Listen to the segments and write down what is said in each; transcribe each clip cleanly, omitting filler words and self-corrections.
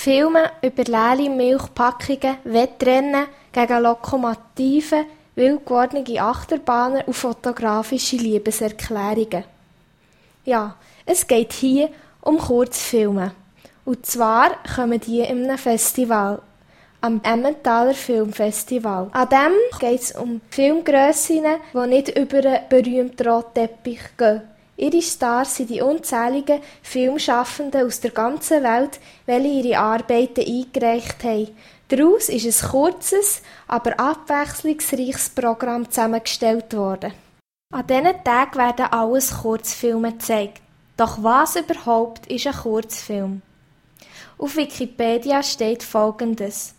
Filme über leere Milchpackungen, Wettrennen gegen Lokomotiven, wild gewordene Achterbahnen und fotografische Liebeserklärungen. Ja, es geht hier um Kurzfilme. Und zwar kommen die in einem Festival, am Emmentaler Filmfestival. An dem geht es um Filmgrössen, die nicht über einen berühmten Rotteppich gehen. Ihre Stars sind die unzähligen Filmschaffenden aus der ganzen Welt, welche ihre Arbeiten eingereicht haben. Daraus ist ein kurzes, aber abwechslungsreiches Programm zusammengestellt worden. An diesen Tagen werden alles Kurzfilme gezeigt. Doch was überhaupt ist ein Kurzfilm? Auf Wikipedia steht Folgendes.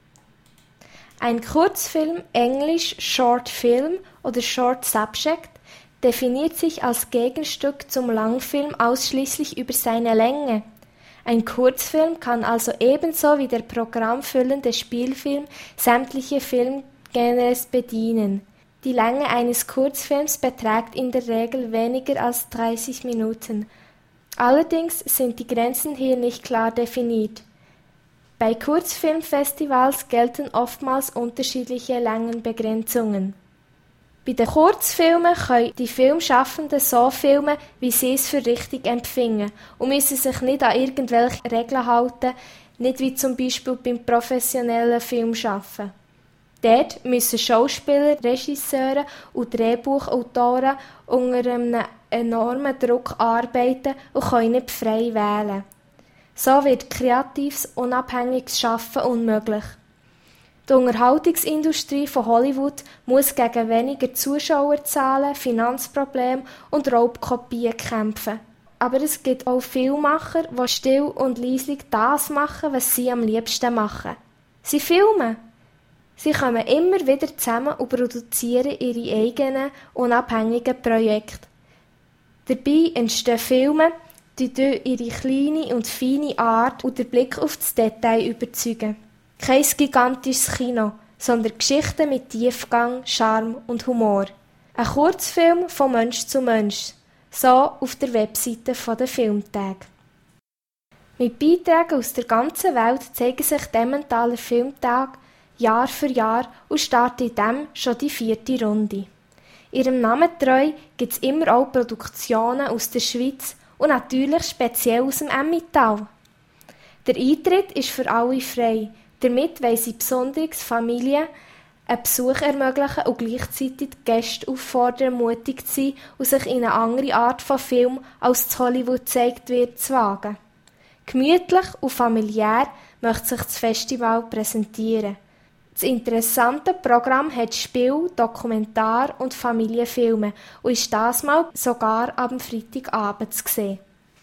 Ein Kurzfilm, englisch Short Film oder Short Subject, definiert sich als Gegenstück zum Langfilm ausschließlich über seine Länge. Ein Kurzfilm kann also ebenso wie der programmfüllende Spielfilm sämtliche Filmgenres bedienen. Die Länge eines Kurzfilms beträgt in der Regel weniger als 30 Minuten. Allerdings sind die Grenzen hier nicht klar definiert. Bei Kurzfilmfestivals gelten oftmals unterschiedliche Längenbegrenzungen. Bei den Kurzfilmen können die Filmschaffenden so filmen, wie sie es für richtig empfinden und müssen sich nicht an irgendwelche Regeln halten, nicht wie zum Beispiel beim professionellen Filmschaffen. Dort müssen Schauspieler, Regisseure und Drehbuchautoren unter einem enormen Druck arbeiten und können nicht frei wählen. So wird kreatives, unabhängiges Schaffen unmöglich. Die Unterhaltungsindustrie von Hollywood muss gegen weniger Zuschauerzahlen, Finanzprobleme und Raubkopien kämpfen. Aber es gibt auch Filmemacher, die still und leislich das machen, was sie am liebsten machen. Sie filmen. Sie kommen immer wieder zusammen und produzieren ihre eigenen, unabhängigen Projekte. Dabei entstehen Filme, die durch ihre kleine und feine Art und den Blick auf das Detail überzeugen. Kein gigantisches Kino, sondern Geschichten mit Tiefgang, Charme und Humor. Ein Kurzfilm von Mensch zu Mensch, so auf der Webseite der Filmtage. Mit Beiträgen aus der ganzen Welt zeigen sich die Emmentaler Filmtage Jahr für Jahr und starten in dem schon die 4. Runde. Ihrem Namen treu gibt es immer auch Produktionen aus der Schweiz und natürlich speziell aus dem Emmental. Der Eintritt ist für alle frei. Damit wollen sie besonders Familien einen Besuch ermöglichen und gleichzeitig die Gäste auffordern, mutig zu sein und sich in eine andere Art von Film, als in Hollywood gezeigt wird, zu wagen. Gemütlich und familiär möchte sich das Festival präsentieren. Das interessante Programm hat Spiel, Dokumentar- und Familienfilme und ist dieses Mal sogar am Freitagabend zu sehen.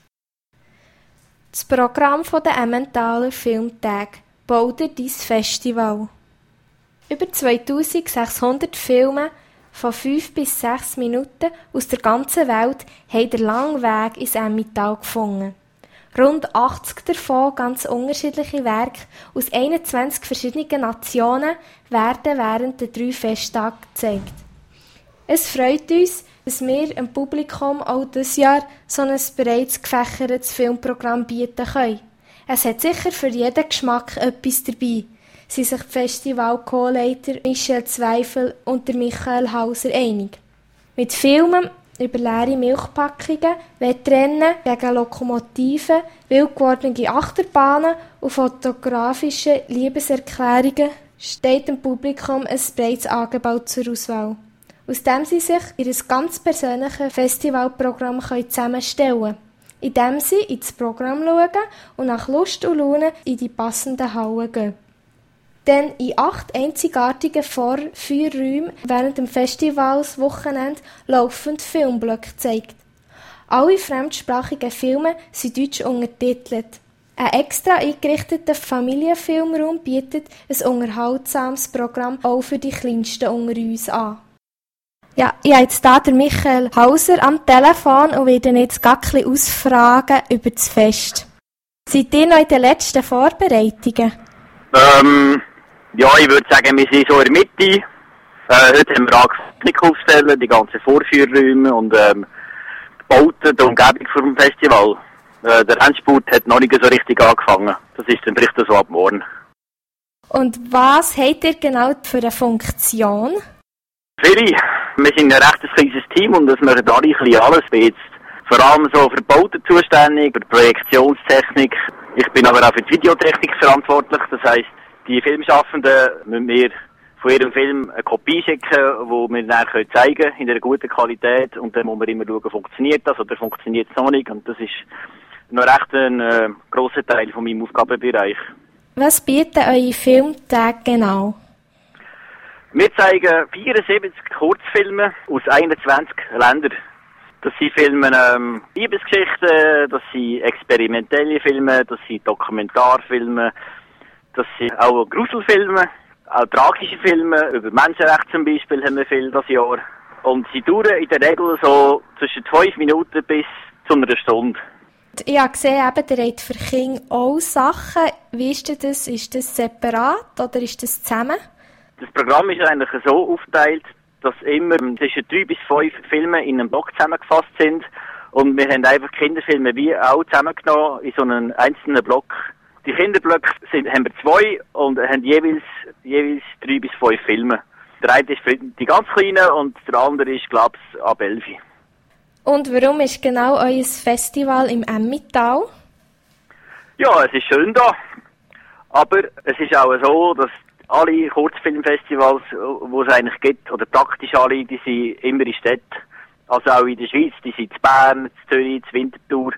Das Programm der Emmentaler Filmtage baut dein Festival. Über 2600 Filme von 5 bis 6 Minuten aus der ganzen Welt haben den langen Weg ins Emmental gefunden. Rund 80 davon, ganz unterschiedliche Werke aus 21 verschiedenen Nationen, werden während der 3 Festtage gezeigt. Es freut uns, dass wir dem Publikum auch dieses Jahr so ein bereits gefächertes Filmprogramm bieten können. Es hat sicher für jeden Geschmack etwas dabei, sind sich die Festival-Co-Leiter Michel Zweifel und der Michael Hauser einig. Mit Filmen über leere Milchpackungen, Wettrennen gegen Lokomotiven, wild gewordene Achterbahnen und fotografische Liebeserklärungen steht dem Publikum ein breites Angebot zur Auswahl, aus dem sie sich ihr ganz persönliches Festivalprogramm zusammenstellen können, indem sie ins Programm schauen und nach Lust und Laune in die passenden Hallen gehen. Denn in 8 einzigartigen Vorführräumen während dem Festivalswochenende laufend Filmblöcke gezeigt. Alle fremdsprachigen Filme sind deutsch untertitelt. Ein extra eingerichteter Familienfilmraum bietet ein unterhaltsames Programm auch für die Kleinsten unter uns an. Ja, ich habe jetzt hier den Michael Hauser am Telefon und werde ihn jetzt ein bisschen ausfragen über das Fest. Seid ihr noch in den letzten Vorbereitungen? Ja, ich würde sagen, wir sind so in der Mitte. Heute haben wir angefangen aufzustellen, die ganzen Vorführräume und die Bauten, die Umgebung vor dem Festival. Der Endspurt hat noch nicht so richtig angefangen. Das ist dann vielleicht so ab morgen. Und was habt ihr genau für eine Funktion? Viele. Wir sind ein recht kleines Team und das machen alle ein bisschen alles. Ich bin jetzt vor allem so für Bauten zuständig, für Projektionstechnik. Ich bin aber auch für die Videotechnik verantwortlich. Das heisst, die Filmschaffenden müssen mir von ihrem Film eine Kopie schicken, die wir dann zeigen können, in einer guten Qualität. Und dann muss man immer schauen, funktioniert das oder funktioniert es noch nicht. Und das ist noch recht ein grosser Teil von meinem Aufgabenbereich. Was bieten eure Filmtage genau? Wir zeigen 74 Kurzfilme aus 21 Ländern. Das sind Filme Liebesgeschichten, das sind experimentelle Filme, das sind Dokumentarfilme, das sind auch Gruselfilme, auch tragische Filme, über Menschenrechte zum Beispiel haben wir viel das Jahr. Und sie dauern in der Regel so zwischen 5 Minuten bis zu einer Stunde. Ich habe gesehen, eben, ihr habt für Kinder auch Sachen. Wie ist denn das? Ist das separat oder ist das zusammen? Das Programm ist eigentlich so aufgeteilt, dass immer zwischen 3 bis 5 Filme in einem Block zusammengefasst sind. Und wir haben einfach Kinderfilme wie auch zusammengenommen in so einen einzelnen Block. Die Kinderblöcke haben wir 2 und haben jeweils 3 bis 5 Filme. Der eine ist für die ganz Kleinen und der andere ist, glaube ich, ab 11. Und warum ist genau euer Festival im Emmental? Ja, es ist schön da. Aber es ist auch so, dass alle Kurzfilmfestivals, die es eigentlich gibt, oder praktisch alle, die sind immer in Städten. Also auch in der Schweiz, die sind in Bern, in Zürich, in Winterthur.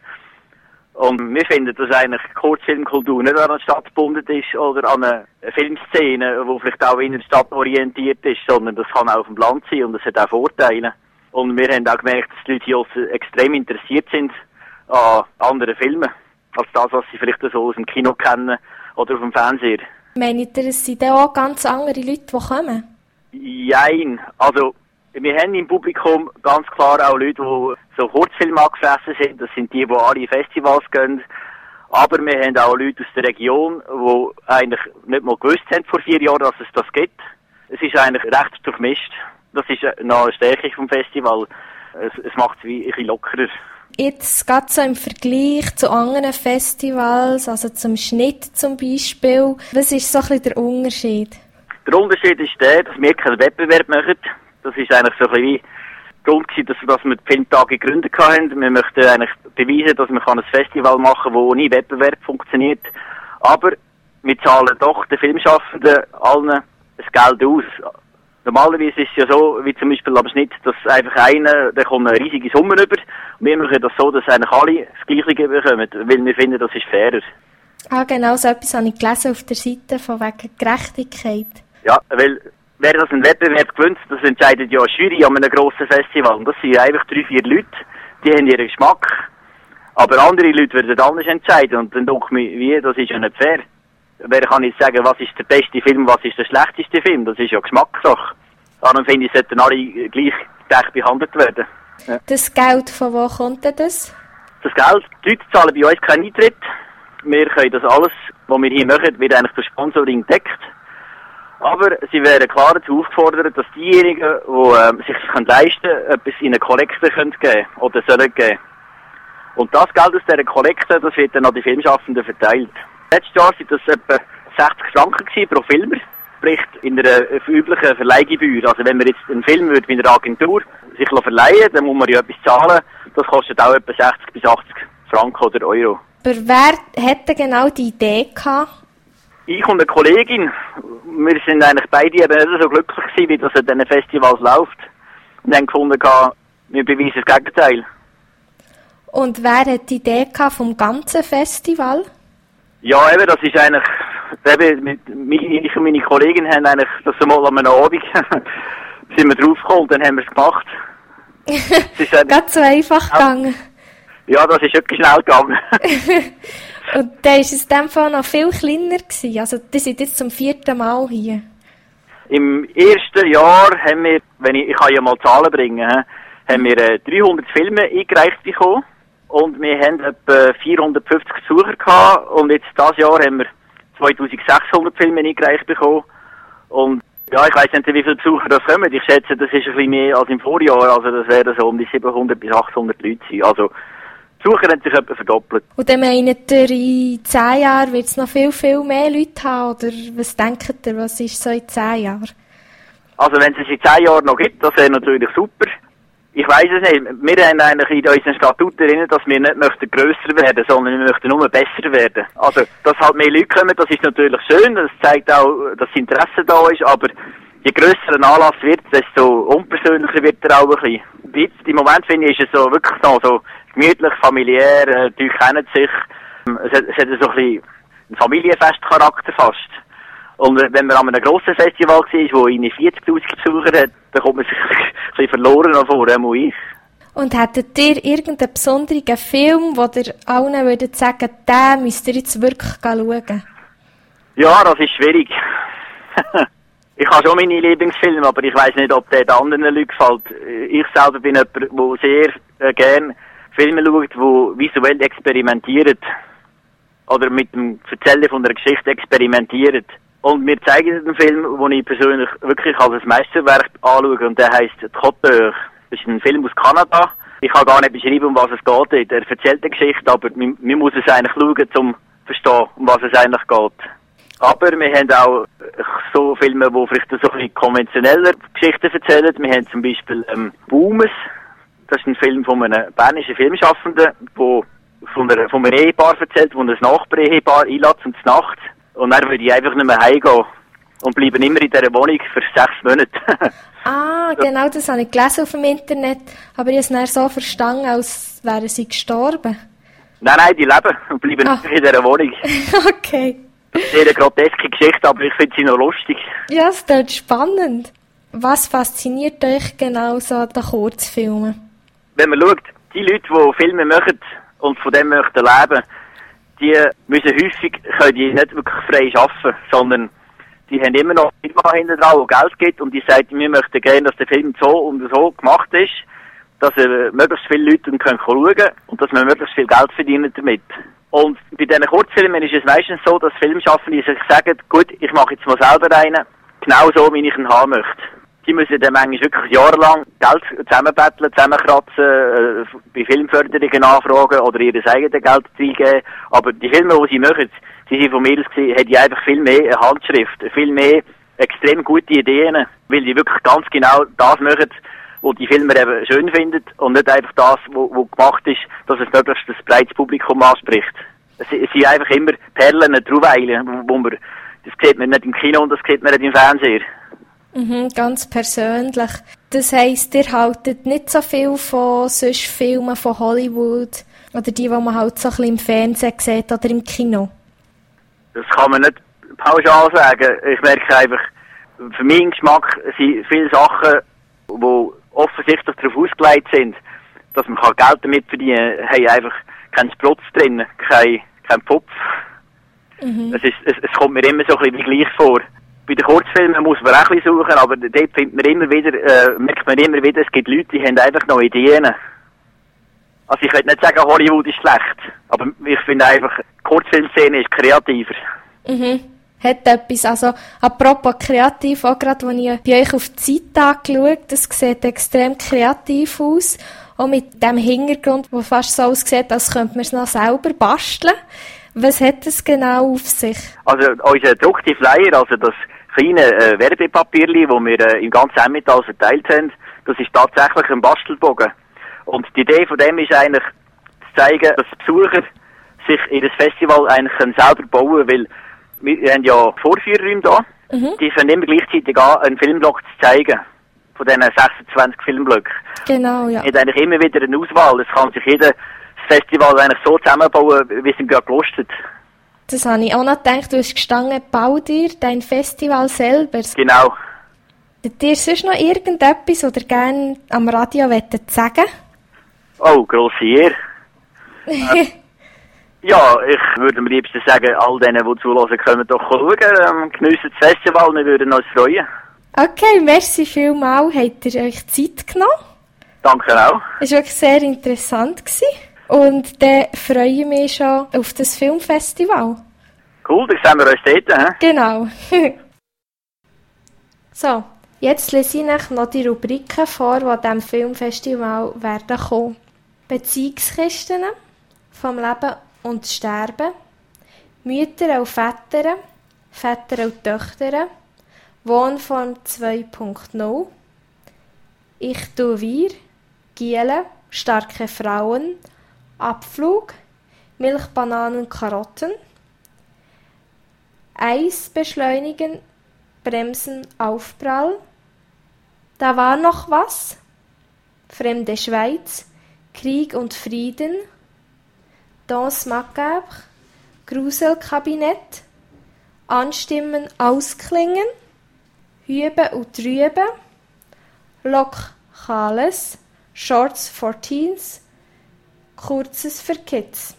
Und wir finden, dass eigentlich Kurzfilmkultur nicht an eine Stadt gebunden ist oder an eine Filmszene, die vielleicht auch in der Stadt orientiert ist, sondern das kann auch auf dem Land sein und das hat auch Vorteile. Und wir haben auch gemerkt, dass die Leute hier extrem interessiert sind an anderen Filmen, als das, was sie vielleicht so aus dem Kino kennen oder auf dem Fernseher. Meint ihr, es sind auch ganz andere Leute, die kommen? Jein. Also, wir haben im Publikum ganz klar auch Leute, die so Kurzfilme angefressen sind. Das sind die alle in Festivals gehen. Aber wir haben auch Leute aus der Region, die eigentlich nicht mal gewusst haben vor 4 Jahren, dass es das gibt. Es ist eigentlich recht durchmischt. Das ist noch eine Stärke vom Festival. Es macht es wie ein bisschen lockerer. Jetzt geht so im Vergleich zu anderen Festivals, also zum Schnitt zum Beispiel. Was ist so ein bisschen der Unterschied? Der Unterschied ist der, dass wir keinen Wettbewerb machen. Das ist eigentlich so ein bisschen wie Grund gewesen, dass wir die Filmtage gegründet haben. Wir möchten eigentlich beweisen, dass man ein Festival machen kann, wo ohne Wettbewerb funktioniert. Aber wir zahlen doch den Filmschaffenden allen das Geld aus. Normalerweise ist es ja so, wie zum Beispiel am Schnitt, dass einfach einer, der kommt eine riesige Summe über. Und wir machen das so, dass eigentlich alle das Gleiche bekommen, weil wir finden, das ist fairer. Ah, genau, so etwas habe ich gelesen auf der Seite von wegen Gerechtigkeit. Ja, weil wer das einen Wettbewerb gewinnt, das entscheidet ja eine Jury an einem grossen Festival. Und das sind einfach 3, 4 Leute, die haben ihren Geschmack. Aber andere Leute werden anders entscheiden. Und dann denke ich mir, wie, das ist ja nicht fair. Wer kann jetzt sagen, was ist der beste Film, was ist der schlechteste Film? Das ist ja Geschmackssache. Darum finde ich, sollten alle gleich behandelt werden. Ja. Das Geld, von wo kommt denn das? Das Geld, die Leute zahlen bei uns keinen Eintritt. Wir können das alles, was wir hier machen, wird eigentlich durch Sponsoring gedeckt. Aber sie werden klar dazu aufgefordert, dass diejenigen, die sich das leisten können, etwas in eine Kollekte geben können oder sollen geben. Und das Geld aus dieser Kollekte, das wird dann an die Filmschaffenden verteilt. Letztes Jahr waren das etwa 60 Franken pro Filmer, sprich in einer üblichen Verleihgebühr. Also wenn man jetzt einen Film würde mit einer Agentur sich verleihen, dann muss man ja etwas zahlen. Das kostet auch etwa 60 bis 80 Franken oder Euro. Aber wer hätte genau die Idee gehabt? Ich und eine Kollegin, wir sind eigentlich beide eben nicht so glücklich gewesen, wie das an diesen Festivals läuft. Und haben gefunden, wir beweisen das Gegenteil. Und wer hat die Idee gehabt vom ganzen Festival? Ja, eben, das ist eigentlich, ich und meine Kollegin haben eigentlich das einmal an einem Abend sind wir draufgekommen und dann haben wir es gemacht. Ganz so einfach gegangen. Ja, das ist wirklich schnell gegangen. Und dann war es in dem Fall noch viel kleiner gewesen. Also, die sind jetzt zum 4. Mal hier. Im ersten Jahr haben wir, ich kann ja mal Zahlen bringen, haben wir 300 Filme eingereicht bekommen. Und wir haben etwa 450 Besucher gehabt. Und jetzt dieses Jahr haben wir 2600 Filme eingereicht bekommen. Und ja, ich weiss nicht, wie viele Besucher das kommen. Ich schätze, das ist ein bisschen mehr als im Vorjahr. Also das werden so um die 700 bis 800 Leute sein. Also Die Besucher haben sich etwa verdoppelt. Und dann meint ihr, in 10 Jahren wird es noch viel, viel mehr Leute haben? Oder was denkt ihr, was ist so in 10 Jahren? Also wenn es in 10 Jahren noch gibt, das wäre natürlich super. Ich weiss es nicht. Wir haben eigentlich in unseren Statuten drin, dass wir nicht möchten grösser werden, sondern wir möchten nur besser werden. Also, dass halt mehr Leute kommen, das ist natürlich schön. Das zeigt auch, dass das Interesse da ist. Aber je grösser ein Anlass wird, desto unpersönlicher wird er auch ein bisschen. Jetzt, im Moment finde ich, ist es so wirklich so gemütlich, familiär, die kennen sich. Es hat so ein bisschen einen Familienfestcharakter fast. Und wenn man an einem grossen Festival war, wo irgendwie 40'000 Besucher hat, dann kommt man sich ein bisschen verloren vor, auch ich. Und hättet ihr irgendeinen besonderen Film, wo ihr allen würdet sagen, den müsst ihr jetzt wirklich schauen? Ja, das ist schwierig. Ich habe schon meine Lieblingsfilme, aber ich weiss nicht, ob der den anderen Leuten gefällt. Ich selber bin jemand, der sehr gerne Filme schaut, die visuell experimentieren. Oder mit dem Erzählen von einer Geschichte experimentieren. Und wir zeigen den Film, den ich persönlich wirklich als ein Meisterwerk anschaue, und der heisst «Trotteur». Das ist ein Film aus Kanada. Ich kann gar nicht beschreiben, um was es geht. Er erzählt eine Geschichte, aber man muss es eigentlich schauen, um zu verstehen, um was es eigentlich geht. Aber wir haben auch so Filme, die vielleicht so ein bisschen konventioneller Geschichten erzählen. Wir haben zum Beispiel «Boomes». Das ist ein Film von einem bernischen Filmschaffenden, der von einem Ehepaar erzählt, wo ein Nachbar-Ehepaar einlädt und Nacht. Und dann würde ich einfach nicht mehr heimgehen und bleiben immer in dieser Wohnung für 6 Monate. Genau, das habe ich gelesen auf dem Internet, aber ich habe es dann so verstanden, als wären sie gestorben. Nein, die leben und bleiben immer in dieser Wohnung. Okay. Sehr eine groteske Geschichte, aber ich finde sie noch lustig. Ja, es klingt spannend. Was fasziniert euch genau so an den Kurzfilmen? Wenn man schaut, die Leute, die Filme machen und von dem möchten leben, die müssen häufig, können die nicht wirklich frei arbeiten, sondern die haben immer noch eine Firma hinten dran, die Geld gibt, und die sagt, wir möchten gerne, dass der Film so und so gemacht ist, dass möglichst viele Leute schauen können und dass man möglichst viel Geld verdient damit. Und bei diesen Kurzfilmen ist es meistens so, dass Filmschaffende sich sagen, gut, ich mache jetzt mal selber einen, genau so, wie ich ihn haben möchte. Die müssen dann manchmal wirklich jahrelang Geld zusammenbetteln, zusammenkratzen, bei Filmförderungen anfragen oder ihr eigenes Geld reingeben. Aber die Filme, die sie machen, sie sind von mir aus gesehen, haben die einfach viel mehr eine Handschrift, viel mehr extrem gute Ideen, weil die wirklich ganz genau das machen, was die Filmer eben schön finden und nicht einfach das, was gemacht ist, dass es möglichst ein breites Publikum anspricht. Es sind einfach immer Perlen, Trauweilen, das sieht man nicht im Kino und das sieht man nicht im Fernsehen. Ganz persönlich. Das heisst, ihr haltet nicht so viel von sonst Filmen von Hollywood oder die man halt so ein bisschen im Fernsehen sieht oder im Kino? Das kann man nicht pauschal sagen. Ich merke einfach, für meinen Geschmack sind viele Sachen, die offensichtlich darauf ausgelegt sind, dass man Geld damit verdienen kann, haben einfach keinen Splotz drin, kein Pupf. Es kommt mir immer so ein bisschen wie gleich vor. Bei den Kurzfilmen muss man auch ein bisschen suchen, aber dort merkt man immer wieder, es gibt Leute, die haben einfach noch Ideen. Also ich will nicht sagen, Hollywood ist schlecht, aber ich finde einfach, die Kurzfilmszene ist kreativer. Hat etwas, also apropos kreativ, auch gerade, als ich bei euch auf die Seite angeschaut, das sieht extrem kreativ aus, auch mit dem Hintergrund, der fast so aussieht, als könnte man es noch selber basteln. Was hat es genau auf sich? Also unser gedruckte Flyer, also das kleine Werbepapierli, das wir im ganzen Emmental verteilt haben, das ist tatsächlich ein Bastelbogen. Und die Idee von dem ist eigentlich zu zeigen, dass Besucher sich in das Festival eigentlich selber bauen können, weil wir haben ja Vorführräume da, die fangen immer gleichzeitig an, einen Filmblock zu zeigen. Von diesen 26 Filmblöcken. Genau, ja. Es hat eigentlich immer wieder eine Auswahl. Es kann sich jeder Festival eigentlich so zusammenbauen, wie es ihm gerade gelustet hat. Das habe ich auch noch gedacht. Du hast gestanden, bau dir dein Festival selber. Genau. Habt ihr sonst noch irgendetwas, was ihr gerne am Radio sagen? Oh, grosse Ehre. Ja, ich würde am liebsten sagen, all denen, die zuhören, können doch schauen. Geniessen das Festival, wir würden uns freuen. Okay, merci vielmals. Habt ihr euch Zeit genommen? Danke auch. Es war wirklich sehr interessant. Und dann freue ich mich schon auf das Filmfestival. Cool, dann sehen wir uns dort. He? Genau. So, jetzt lese ich euch noch die Rubriken vor, die an diesem Filmfestival werden kommen. Beziehungskisten, vom Leben und Sterben, Mütter und Väter, Väter und Töchter, Wohnform 2.0, Ich tu wir, Giele, starke Frauen, Abflug, Milch, Bananen, Karotten, Eis beschleunigen, Bremsen, Aufprall, Da war noch was, Fremde Schweiz, Krieg und Frieden, Danse macabre, Gruselkabinett, Anstimmen, Ausklingen, Hüben und Trüben, Lokales, Shorts for Teens, Kurzes für Kids.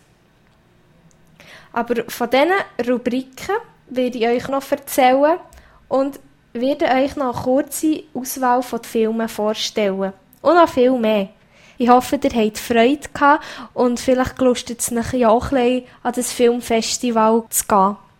Aber von diesen Rubriken werde ich euch noch erzählen und werde euch noch eine kurze Auswahl von Filmen vorstellen. Und noch viel mehr. Ich hoffe, ihr habt Freude gehabt und vielleicht lustet es euch ja auch ein bisschen, an das Filmfestival zu gehen.